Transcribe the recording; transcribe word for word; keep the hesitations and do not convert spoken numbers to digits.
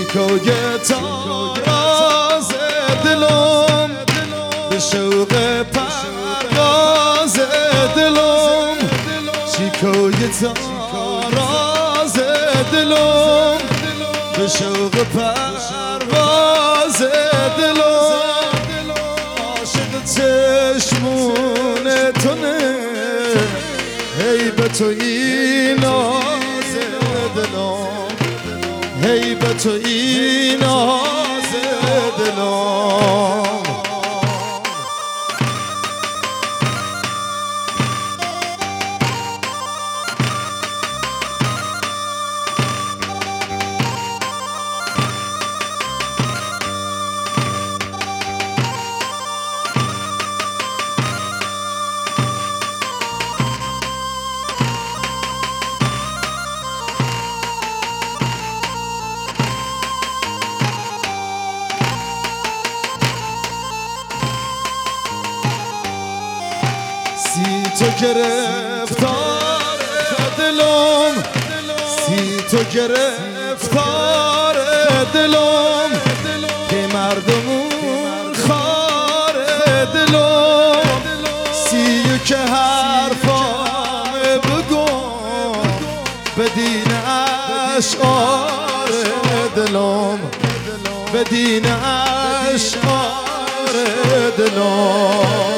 چیکوی تاراز دلم به شوق پرواز دلم چیکوی تاراز دلم به شوق پرواز دلم عاشق چشمون تو نه هی به تو این ناز دلم هی به تو این ناز دلم سی تو گرفتار دلم سی تو گرفتار دلم که مردمون خار دلم سی که حرفام بگو بدین اشعار دلم بدین اشعار دلم